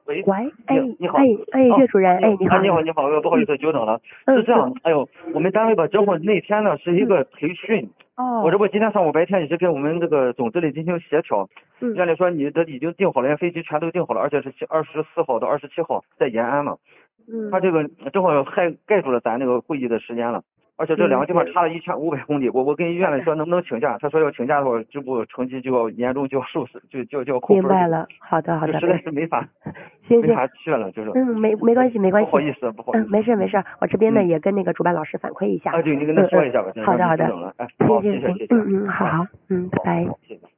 喂， 喂，哎你好， 岳主任，你好， 你好，你好，不好意思久等了。是这样，哎呦，我们单位吧，正好那天呢是一个培训，我这不今天上午白天一直跟我们这个总经理进行协调，原来说你这已经订好了，连飞机全都订好了，而且是24号到27号在延安嘛，他这个正好还盖住了咱那个会议的时间了。而且这两个地方差了1500公里，我跟医院里说能不能请假，他说要请假的话，这部成绩就要严重就要受损，就要扣分。 明白了，好的， 就实在是没法去了，就是。 没关系， 不好意思。 没事，我这边呢也跟那个主办老师反馈一下。 对，你跟他说一下吧， 好的， 了。哎，好，谢谢。 好，拜拜。 谢谢。